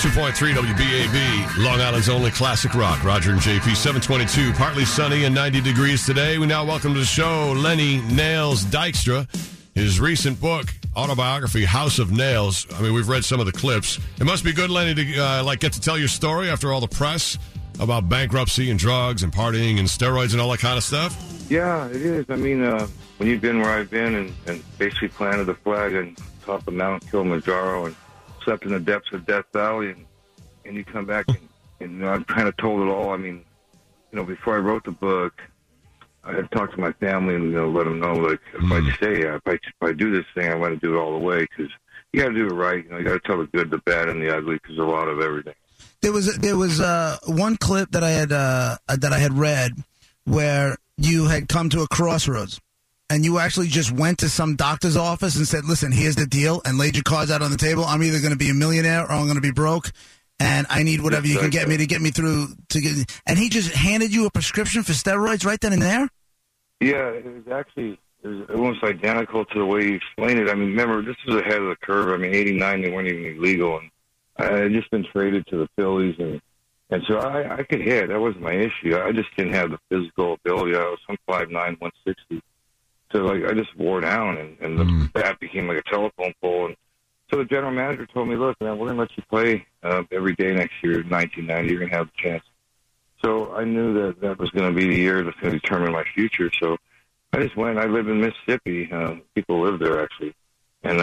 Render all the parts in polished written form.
102.3 WBAB, Long Island's only classic rock. Roger and JP, 722, partly sunny and 90 degrees today. We now welcome to the show Lenny Nails Dykstra. His recent book, autobiography, House of Nails. I mean, we've read some of the clips. It must be good, Lenny, to get to tell your story after all the press about bankruptcy and drugs and partying and steroids and all that kind of stuff. Yeah, it is. I mean, when you've been where I've been and basically planted the flag on top of Mount Kilimanjaro and slept in the depths of Death Valley, and you come back and I've kind of told it all. I mean, before I wrote the book, I had talked to my family and let them know, like, if I do this thing, I want to do it all the way, because you got to do it right. You got to tell the good, the bad, and the ugly, because there's a lot of everything. There was one clip that I had read where you had come to a crossroads. And you actually just went to some doctor's office and said, listen, here's the deal, and laid your cards out on the table. I'm either going to be a millionaire or I'm going to be broke, and I need whatever you can get me to get me through. And he just handed you a prescription for steroids right then and there? Yeah, it was almost identical to the way you explained it. I mean, remember, this was ahead of the curve. I mean, 89, they weren't even illegal, and I had just been traded to the Phillies, and so I could hit. That wasn't my issue. I just didn't have the physical ability. I was 5'9", 160. So, I just wore down, and the bat became like a telephone pole. And so the general manager told me, look, man, we're going to let you play every day next year, 1990. You're going to have the chance. So I knew that was going to be the year that's going to determine my future. So I just went. I live in Mississippi. People live there, actually. And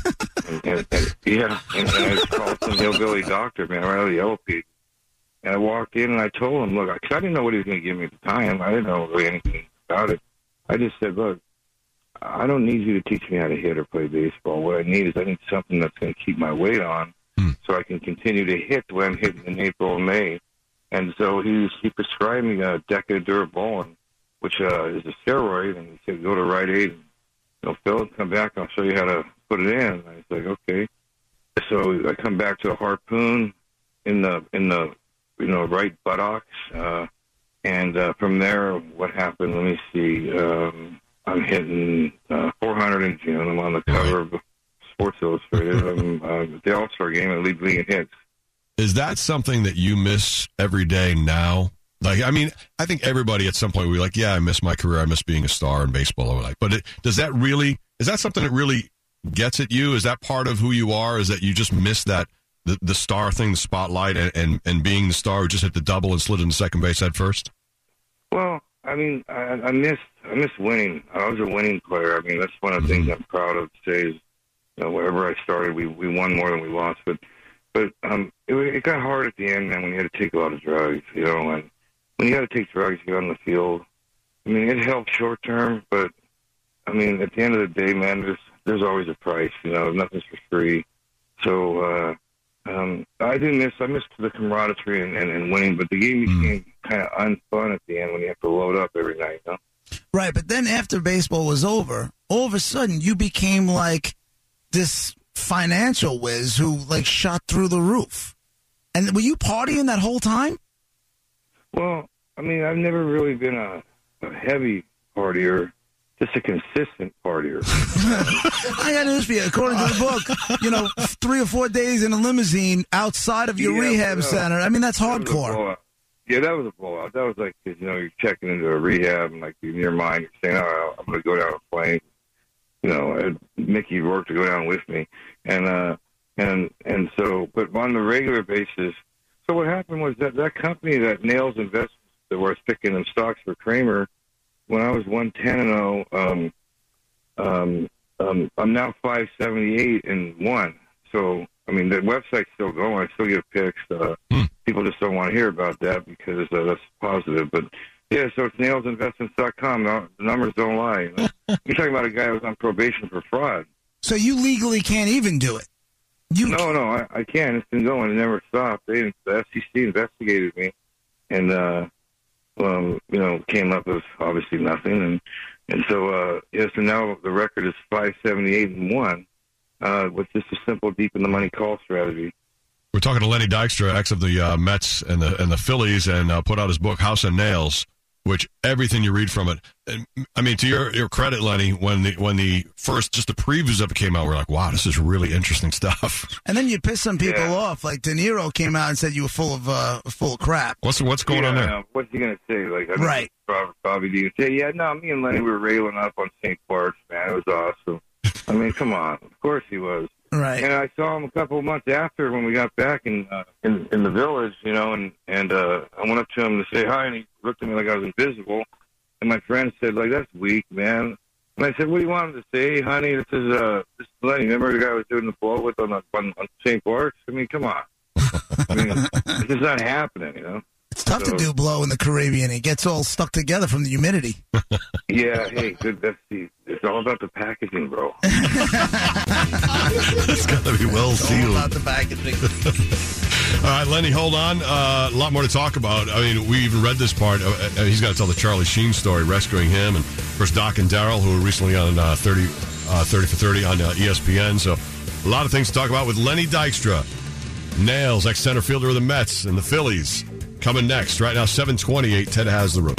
I called some hillbilly doctor, man, right out of the Yellow Pig. And I walked in, and I told him, look, because I didn't know what he was going to give me at the time. I didn't know really anything about it. I just said, look, I don't need you to teach me how to hit or play baseball. What I need something that's going to keep my weight on so I can continue to hit the way I'm hitting in April and May. And so he prescribed me a Decadurabolin, which is a steroid, and he said, go to Rite Aid and fill it, come back, I'll show you how to put it in. And I was like, okay. So I come back to a harpoon in the right buttocks, and from there, what happened, let me see, I'm hitting 400 in June. I'm on the cover of Sports Illustrated. I'm at the All-Star game and lead in hits. Is that something that you miss every day now? Like, I mean, I think everybody at some point will be like, yeah, I miss my career. I miss being a star in baseball. But is that something that really gets at you? Is that part of who you are? Is that you just miss that, the star thing, the spotlight, and being the star who just hit the double and slid into second base head first? Well, I mean, I miss winning. I was a winning player. I mean, that's one of the things I'm proud of to say is, wherever I started, we won more than we lost. But it got hard at the end, man, when you had to take a lot of drugs, and when you got to take drugs, you go on the field. I mean, it helped short term, but I mean, at the end of the day, man, there's always a price. Nothing's for free. So I miss the camaraderie and winning, but the game became kind of unfun at the end when you have to load up every night, Right, but then after baseball was over, all of a sudden you became like this financial whiz who shot through the roof. And were you partying that whole time? Well, I mean, I've never really been a heavy partier. Just a consistent partier. I got news for you. According to the book, 3 or 4 days in a limousine outside of your rehab center. I mean, that's hardcore. That was a blowout. That was like, you're checking into a rehab and in your mind, you're saying, oh, I'm going to go down a plane. Mickey Rourke to go down with me. And so, but on the regular basis, so what happened was that company, that Nails Investments, that was picking them stocks for Kramer, when I was 110-0, I'm now 578 and 1. So, I mean, the website's still going. I still get picks. People just don't want to hear about that because that's positive. But, yeah, so it's nailsinvestments.com. The numbers don't lie. You're talking about a guy who was on probation for fraud. So you legally can't even do it? No, I can't. It's been going. It never stopped. The SEC investigated me and, came up with obviously nothing. And so, so now the record is 578 and 1, with just a simple deep in the money call strategy. We're talking to Lenny Dykstra, ex of the Mets and the Phillies, and put out his book, House of Nails. which everything you read from it. And, I mean, to your credit, Lenny, when the first, just the previews of it came out, we're like, wow, this is really interesting stuff. And then you piss some people off. Like De Niro came out and said you were full of crap. What's going on there? What's he going to say? Like, right. Bobby D would say, me and Lenny were railing up on St. Bart's, man. It was awesome. I mean, come on. Of course he was. Right. And I saw him a couple of months after when we got back in the village, and I went up to him to say hi, and he looked at me like I was invisible. And my friend said, like, that's weak, man. And I said, what do you want him to say, honey? This is Lenny. Remember the guy I was doing the blow with on St. Bart's? I mean, come on. I mean, it's just not happening, you know? It's tough to do blow in the Caribbean. It gets all stuck together from the humidity. Yeah, hey, good. It's all about the packaging, bro. It's got to be well sealed. All about the packaging. All right, Lenny, hold on. A lot more to talk about. I mean, we even read this part. He's got to tell the Charlie Sheen story, rescuing him. And, of course, Doc and Daryl, who were recently on 30 for 30 on ESPN. So a lot of things to talk about with Lenny Dykstra. Nails, ex-center fielder of the Mets and the Phillies. Coming next. Right now, 7:28. Ted has the room.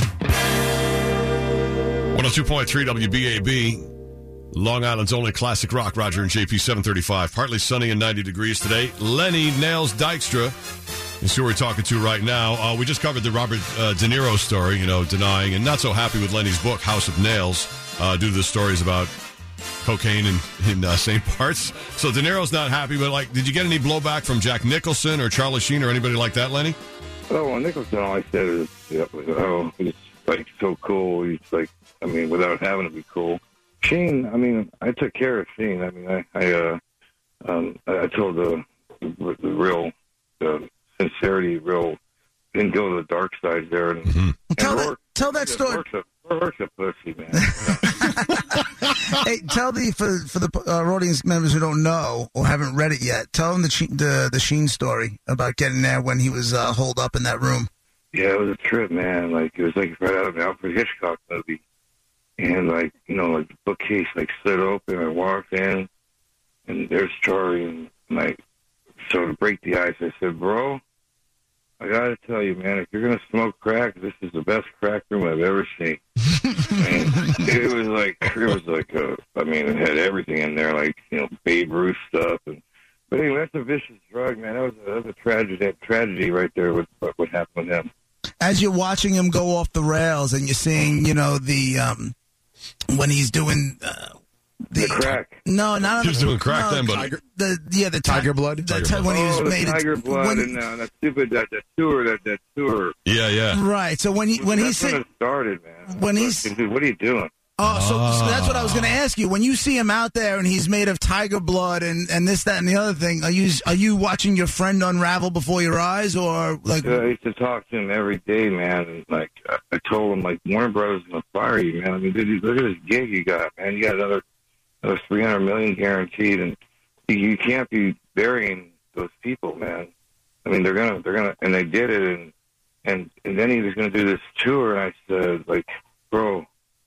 102.3 WBAB. Long Island's only classic rock. Roger and JP 735. Partly sunny and 90 degrees today. Lenny Nails Dykstra is who we're talking to right now. We just covered the Robert De Niro story, denying and not so happy with Lenny's book, House of Nails, due to the stories about cocaine in St. Bart's. So De Niro's not happy, but did you get any blowback from Jack Nicholson or Charlie Sheen or anybody like that, Lenny? Oh, well, Nicholson, all I said is, he's like so cool. He's like, without having to be cool. Sheen, I took care of Sheen. I told the real sincerity, didn't go to the dark side there. And tell that story. Rourke's a pussy, man. Hey, tell for the audience members who don't know or haven't read it yet, tell them the Sheen story about getting there when he was holed up in that room. Yeah, it was a trip, man. Like, it was like right out of an Alfred Hitchcock movie. And, the bookcase, slid open. I walked in, and there's Charlie. And so to break the ice, I said, bro, I got to tell you, man, if you're going to smoke crack, this is the best crack room I've ever seen. It had everything in there, Babe Ruth stuff. But anyway, that's a vicious drug, man. That was a tragedy right there with what happened with him. As you're watching him go off the rails and you're seeing, when he's doing the crack. No, not he was doing crack then, but the Tiger Blood. When he was made Tiger Blood and that stupid that tour. Yeah. Right. So when he said it started, man. When he's dude, what are you doing? Oh, so that's what I was going to ask you. When you see him out there and he's made of tiger blood and this, that, and the other thing, are you watching your friend unravel before your eyes, or I used to talk to him every day, man. And I told him, Warner Brothers is going to fire you, man. Dude, look at this gig you got, man. You got another $300 million guaranteed, and you can't be burying those people, man. They're gonna, and they did it, and then he was going to do this tour, and I said, bro,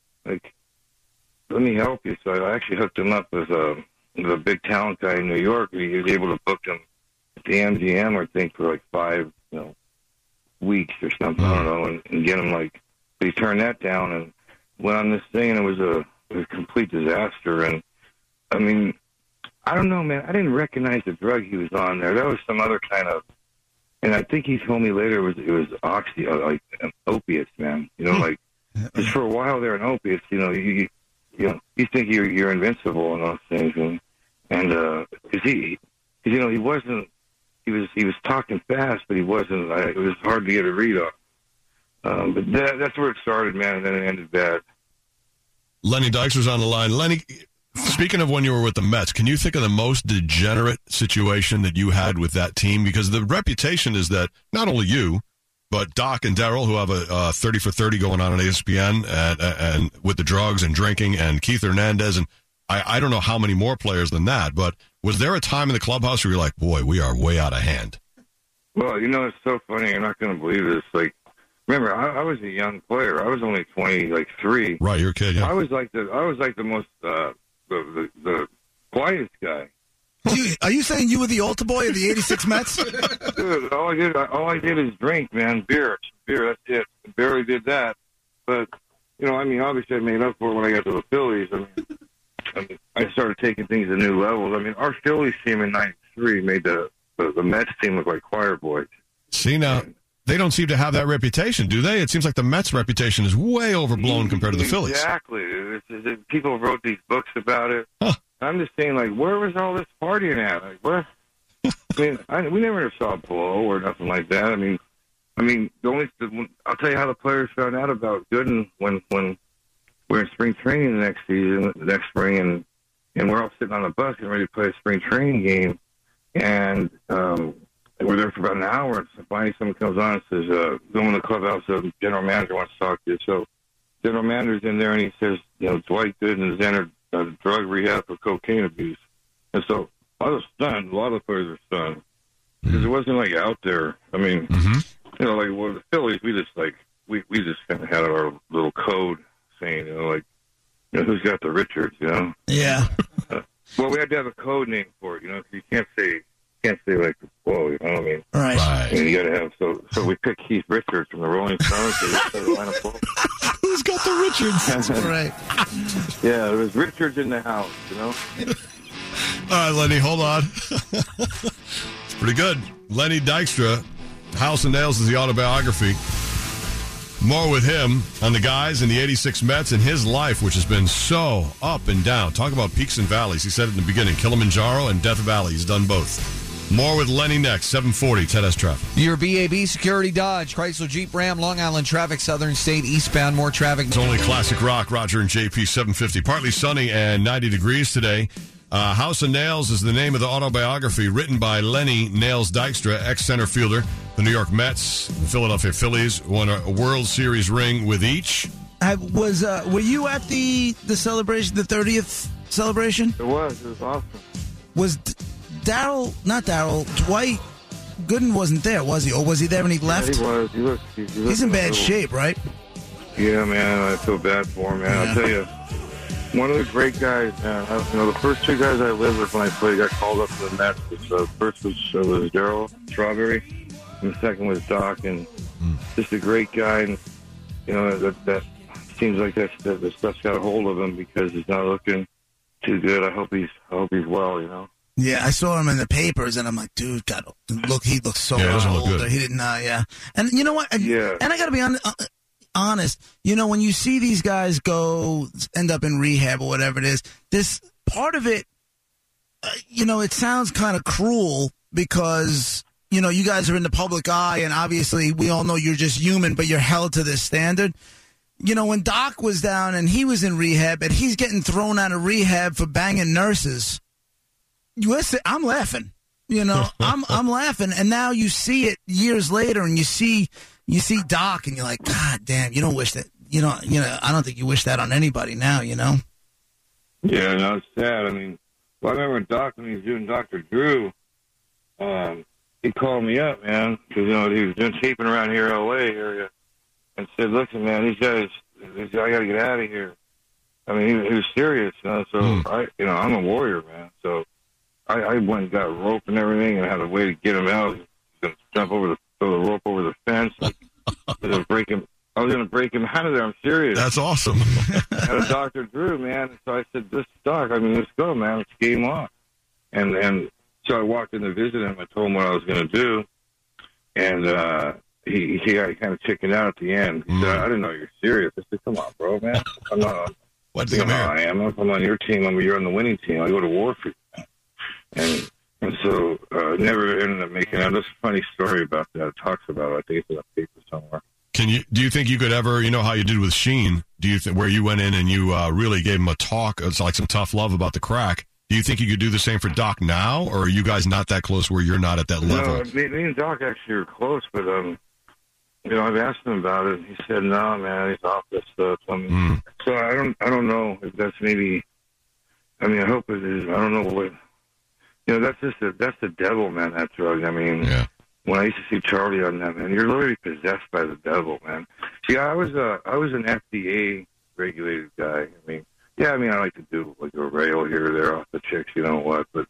let me help you. So I actually hooked him up with a big talent guy in New York. He was able to book him at the MGM, I think, for 5 weeks or something. I don't know, and get him he turned that down and went on this thing, and it was a complete disaster. And I don't know, man. I didn't recognize the drug he was on there. That was some other kind of. And I think he told me later it was oxy, opiates, man. Just for a while there in opiates, you think you're invincible and those things, and cause he wasn't, he was talking fast, but he wasn't. It was hard to get a read on. But that's where it started, man, and then it ended bad. Lenny Dykstra's on the line. Lenny, speaking of when you were with the Mets, can you think of the most degenerate situation that you had with that team? Because the reputation is that not only you, but Doc and Daryl, who have a 30 for 30 going on ESPN, and with the drugs and drinking, and Keith Hernandez, and I don't know how many more players than that, but was there a time in the clubhouse where you're like, boy, we are way out of hand? Well, it's so funny. You're not going to believe this. Remember, I was a young player. I was only 23. Right, you're a kid, yeah. I was like the most the quietest guy. Are you saying you were the altar boy of the '86 Mets? Dude, all I did is drink, man. Beer, that's it. Barely did that. But, obviously I made up for it when I got to the Phillies. I started taking things to new levels. Our Phillies team in '93 made the Mets team look like choir boys. See, now, they don't seem to have that reputation, do they? It seems like the Mets' reputation is way overblown compared to the Phillies. Exactly. People wrote these books about it. Huh. I'm just saying, where was all this partying at? What? We never saw a blow or nothing like that. I'll tell you how the players found out about Gooden when we're in spring training the next spring, and we're all sitting on the bus getting ready to play a spring training game, and we're there for about an hour, and finally someone comes on and says, go in the clubhouse, the general manager wants to talk to you. So general manager's in there, and he says, Dwight Gooden has entered drug rehab for cocaine abuse. And so I was stunned. A lot of the players were stunned because it wasn't out there. The Phillies, we just kind of had our little code saying, who's got the Richards, Yeah. Well, we had to have a code name for it, because you can't say whoa, you know what I mean? Right. You got to have so we picked Keith Richards from the Rolling Stones. Who's got the Richards? Right. Yeah, there was Richards in the house, All right, Lenny, hold on. It's pretty good. Lenny Dykstra, House of Nails is the autobiography. More with him on the guys in the 86 Mets and his life, which has been so up and down. Talk about peaks and valleys. He said it in the beginning, Kilimanjaro and Death Valley. He's done both. More with Lenny next, 740, 10S Traffic. Your BAB Security Dodge, Chrysler Jeep Ram, Long Island traffic, Southern State, eastbound, more traffic. It's only classic rock, Roger and JP, 750. Partly sunny and 90 degrees today. House of Nails is the name of the autobiography written by Lenny Nails Dykstra, ex-center fielder. The New York Mets, the Philadelphia Phillies won a World Series ring with each. Were you at the celebration, the 30th celebration? It was awesome. Was Dwight Gooden wasn't there, was he? Or was he there when he left? Yeah, he was. He's in bad shape, right? Yeah, man. I feel bad for him, man. Yeah. I'll tell you, one of the great guys, man. The first two guys I lived with when I played got called up to the Mets. The first was Darryl Strawberry, and the second was Doc, and just a great guy. And that seems like that stuff's got a hold of him because he's not looking too good. I hope he's well. Yeah, I saw him in the papers, and I'm like, dude, he looks so much older. Good. He didn't, yeah. And you know what? Yeah. And I got to be honest. When you see these guys end up in rehab or whatever it is, this part of it, it sounds kind of cruel because, you guys are in the public eye, and obviously we all know you're just human, but you're held to this standard. When Doc was down and he was in rehab, and he's getting thrown out of rehab for banging nurses. Listen, I'm laughing. I'm laughing, and now you see it years later, and you see Doc, and you're like, God damn, you don't wish that. I don't think you wish that on anybody now. Yeah, no, it's sad. I remember when Doc, when he was doing Dr. Drew, he called me up, man, because he was doing taping around here, LA area, and said, "Listen, man, these guys, I got to get out of here." He was serious, so I'm a warrior, man, so. I went and got rope and everything and had a way to get him out. I was going to throw the rope over the fence. I was going to break him out of there. I'm serious. That's awesome. I had a Dr. Drew, man. So I said, "This Doc, let's go, man. It's game on." And so I walked in to visit him. I told him what I was going to do. And he kind of chickened out at the end. He said, "I didn't know you were serious." I said, "Come on, bro, man. I'm not. What do you know I am. If I'm on your team, you're on the winning team. I go to war for you." And so never ended up making it. There's a funny story about that. It talks about it. I think it's in a paper somewhere. Do you think you could ever, how you did with Sheen, where you went in and you really gave him a talk, it's like some tough love about the crack. Do you think you could do the same for Doc now, or are you guys not that close where you're not at that level? No, me and Doc actually are close, but I've asked him about it. He said, "No, man, he's off this stuff." So I don't know if that's maybe. I hope it is. I don't know what. That's the devil, man, that drug. Yeah. When I used to see Charlie on that, man, you're literally possessed by the devil, man. See, I was an FDA regulated guy. I like to do like a rail here or there off the chicks, but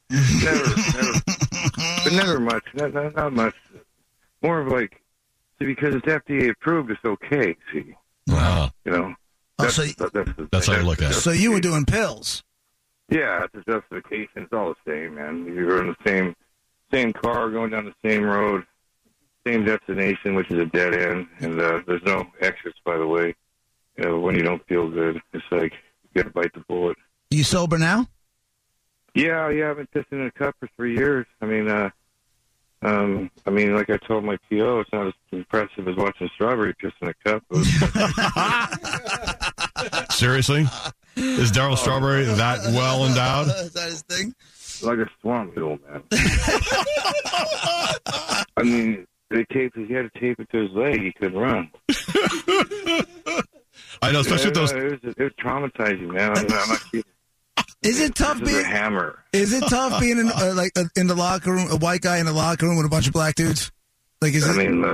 never much, not much. More of like, see, because it's FDA approved, it's okay. See, Wow. You know, Oh, so That's how you look at it. so you were doing pills. Yeah, it's a justification. It's all the same, man. You're in the same car, going down the same road, same destination, which is a dead end, and there's no exits, by the way. You know, when you don't feel good, it's like you got to bite the bullet. You sober now? Yeah, I've been pissing in a cup for 3 years. I mean, like I told my PO, it's not as impressive as watching Strawberry piss in a cup. Seriously? Is Darryl Strawberry that well endowed? Is that his thing? Like a swamp noodle, man. I mean, he had to tape it to his leg. He couldn't run. I know, especially with those. It was traumatizing, man. I'm not kidding. Is it tough This is being a hammer? Is it tough being in in the locker room, a white guy in the locker room with a bunch of black dudes? Like, is it? Then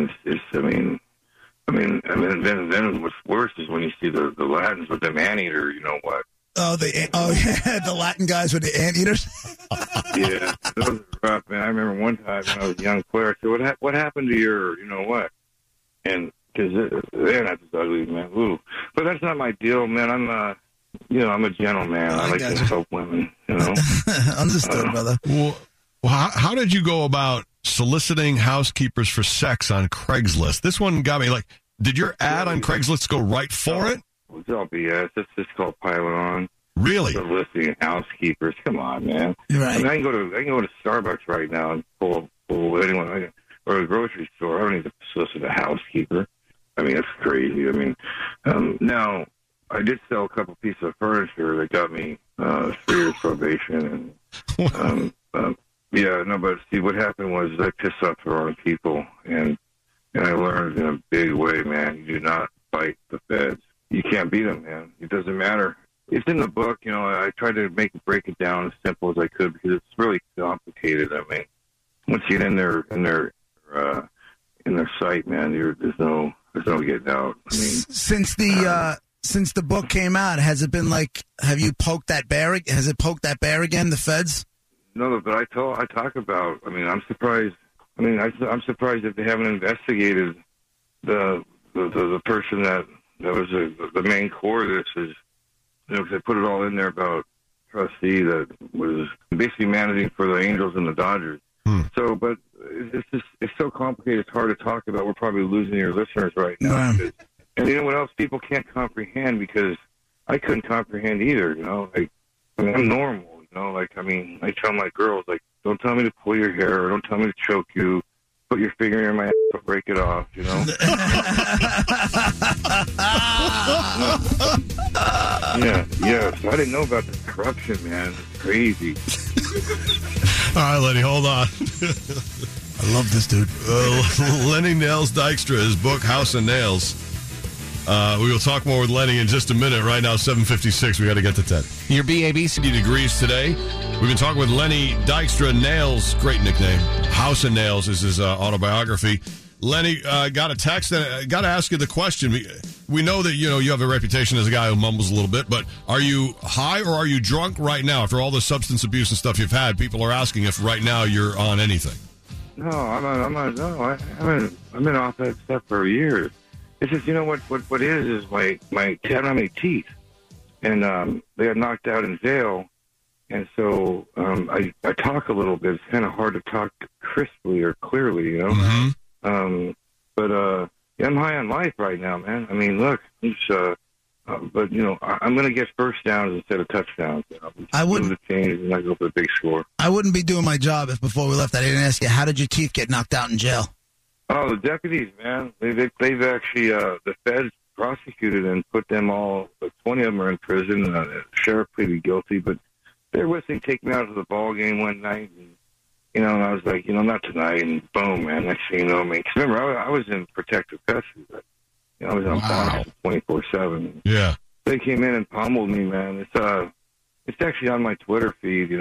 what's worse is when you see the Latins with the man-eater, you know what? Yeah, the Latin guys with the anteaters. Yeah, those are rough, man. I remember one time when I was a young player, I said, what happened to your, you know what? And, because they're not as ugly, man. Ooh. But that's not my deal, man. I'm a gentleman. I like to help women, you know? Understood, brother. Well, how did you go about soliciting housekeepers for sex on Craigslist? This one got me, like, did your ad on Craigslist go right for it? It's all BS. It's just called piling on. Really? Soliciting housekeepers. Come on, man. You're right. I mean, I can go to Starbucks right now and pull anyone, or a grocery store. I don't need to solicit a housekeeper. I mean, that's crazy. I mean, now I did sell a couple pieces of furniture that got me 3 years probation, and but see, what happened was I pissed off the wrong people, and I learned in a big way, man. You do not fight the feds. You can't beat them, man. It doesn't matter. It's in the book, you know. I tried to break it down as simple as I could because it's really complicated. I mean, once you get in their sight, man, there's no getting out. I mean, since the book came out, has it been like? Have you poked that bear? Has it poked that bear again? The feds? No, but I talk about. I mean, I'm surprised. I mean, I'm surprised that they haven't investigated the person that was the main core of this. Is, you know, 'cause they put it all in there about trustee that was basically managing for the Angels and the Dodgers. So, but it's so complicated. It's hard to talk about. We're probably losing your listeners right now. Yeah. And you know what else people can't comprehend, because I couldn't comprehend either. You know, like, I mean, I'm normal. You know, like, I mean, I tell my girls, like, don't tell me to pull your hair, or don't tell me to choke you. Put your finger in my ass, or break it off. You know. Yeah. So I didn't know about the corruption, man. It's crazy. All right, Lenny, hold on. I love this dude. Lenny Nails Dykstra, his book, House of Nails. We will talk more with Lenny in just a minute. Right now, 7:56. We got to get to 10. Your BAB 60 degrees today. We've been talking with Lenny Dykstra. Nails, great nickname. House of Nails is his autobiography. Lenny, got a text. Got to ask you the question. We know that you have a reputation as a guy who mumbles a little bit, but are you high or are you drunk right now? After all the substance abuse and stuff you've had, people are asking if right now you're on anything. No, I've been off that stuff for years. It's just, you know what is my I don't have any teeth, and they got knocked out in jail, and so I talk a little bit. It's kind of hard to talk crisply or clearly, you know. Mm-hmm. I'm high on life right now, man. I mean, look, but I'm going to get first downs instead of touchdowns. I wouldn't change and I go for the big score. I wouldn't be doing my job if before we left I didn't ask you, how did your teeth get knocked out in jail? Oh, the deputies, man. They've actually the feds prosecuted and put them all. 20 of them are in prison. The sheriff pleaded guilty, but they were listening, take me out to the ball game one night, and I was like, not tonight, and boom, man. Next thing you know, because remember, I was in protective custody, but I was on bond 24/7. Yeah. They came in and pummeled me, man. It's actually on my Twitter feed,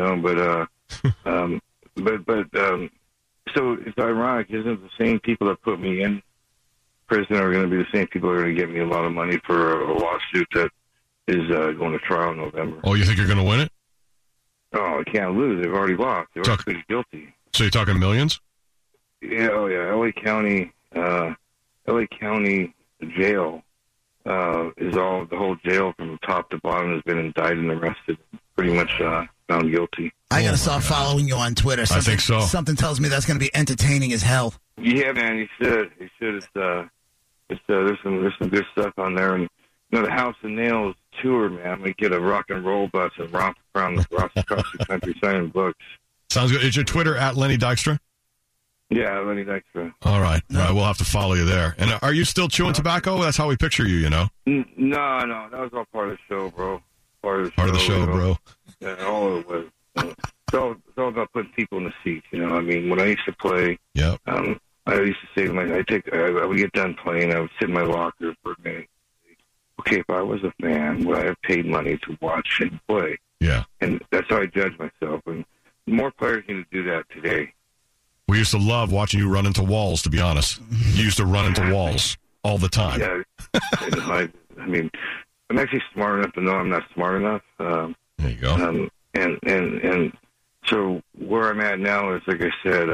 so it's ironic, isn't it? The same people that put me in prison are going to be the same people that are going to give me a lot of money for a lawsuit that is going to trial in November. Oh, you think you're going to win it? Oh, I can't lose. They've already lost. They're already pleaded guilty. So you're talking millions? Yeah. Oh, yeah. L.A. County jail is all the whole jail from top to bottom has been indicted and arrested, pretty much found guilty. I got to start following you on Twitter. I think so. Something tells me that's going to be entertaining as hell. Yeah, man, you should. You should. There's some good stuff on there, and the House of Nails tour, man. We get a rock and roll bus and romp around across the country signing books. Sounds good. Is your Twitter at Lenny Dykstra? Yeah, Lenny Dykstra. All right. We'll have to follow you there. And are you still chewing tobacco? That's how we picture you, you know? No, that was all part of the show, bro. Part of the show, bro. Yeah, all of it was. It's all about putting people in the seats, you know. I mean, when I used to play, yep. I used to say to I would get done playing, I would sit in my locker for a minute. Okay, if I was a fan, would I have paid money to watch him play? Yeah. And that's how I judge myself. And more players need to do that today. We used to love watching you run into walls, to be honest. You used to run into walls all the time. Yeah. I mean, I'm actually smart enough to know I'm not smart enough. There you go. And so where I'm at now is, like I said,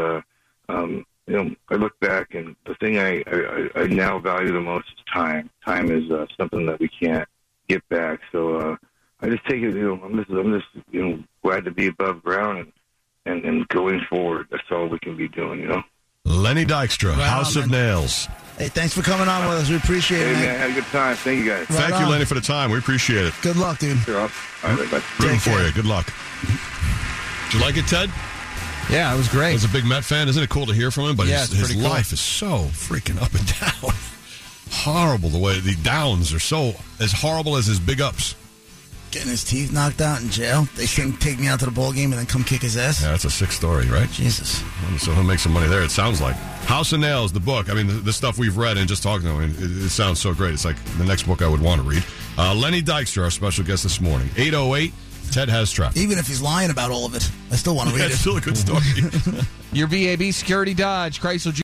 I look back, and the thing I now value the most is time. Time is something that we can't get back. So I just take it. I'm just glad to be above ground and going forward. That's all we can be doing. You know. Lenny Dykstra, House of Nails. Hey, thanks for coming on with us. We appreciate it. Hey, man, had a good time. Thank you, guys. Thank you, Lenny, for the time. We appreciate it. Good luck, dude. Sure. All right, bye. Rooting for you. Good luck. Did you like it, Ted? Yeah, it was great. As a big Met fan, isn't it cool to hear from him? But his cool. life is so freaking up and down. Horrible the way the downs are so as horrible as his big ups. Getting his teeth knocked out in jail. They can take me out to the ball game and then come kick his ass. Yeah, that's a sick story, right? Jesus. So he'll make some money there, it sounds like. House of Nails, the book. I mean, the stuff we've read and just talking to him, it sounds so great. It's like the next book I would want to read. Lenny Dykstra, our special guest this morning. 808, Ted has traffic. Even if he's lying about all of it, I still want to read it. It's still a good story. Your VAB Security Dodge Chrysler Jeep